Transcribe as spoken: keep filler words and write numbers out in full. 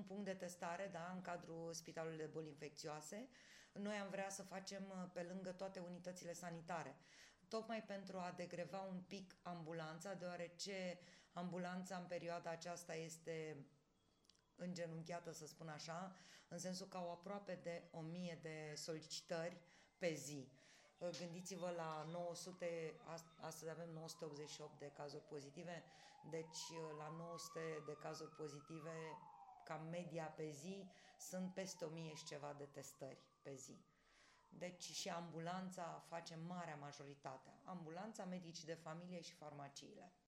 punct de testare, da, în cadrul Spitalului de Boli Infecțioase. Noi am vrea să facem pe lângă toate unitățile sanitare, tocmai pentru a degreva un pic ambulanța, deoarece ambulanța în perioada aceasta este îngenunchiată, să spun așa, în sensul că au aproape de o mie de solicitări pe zi. Gândiți-vă la nouă sute, astăzi avem nouă sute optzeci și opt de cazuri pozitive, deci la nouă sute de cazuri pozitive, ca media pe zi, sunt peste o mie și ceva de testări pe zi. Deci și ambulanța face marea majoritate. Ambulanța, medicii de familie și farmaciile.